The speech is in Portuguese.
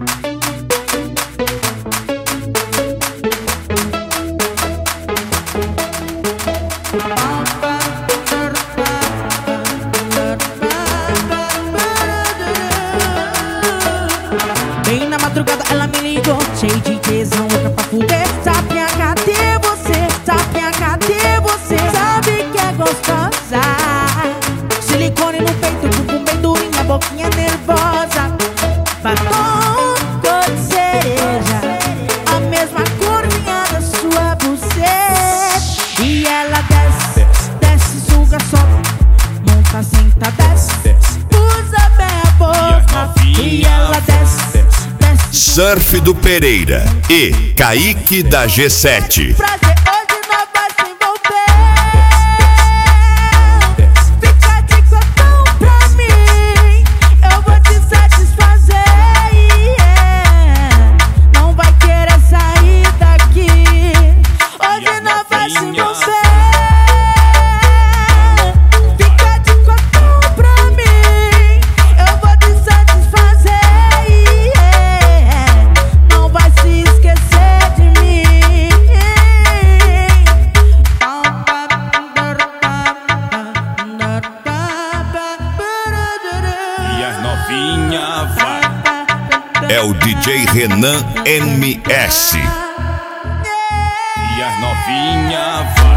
Bem na madrugada ela me ligou, cheio de tesão, louca pra fuder. Tapinha, cadê você? Tapinha, cadê você? Sabe que é gostosa. Silicone no peito, bumbum bem durinha, boquinha nervosa. Batom cor de cereja, a mesma corzinha da sua buceta. E ela desce, desce, suga, sobe, monta, senta, desce, usa bem a boca. E ela desce. Surf do Pereira e Kaique da G7. Prazer, hoje nós vai se envolver. Fica de cotão pra mim, eu vou te satisfazer. Não vai querer sair daqui. Hoje nós vai se envolver. Fica de cotão pra mim, eu vou te satisfazer. Não vai se esquecer de mim. E as novinha vai. É o DJ Renan MS. E as novinha vai.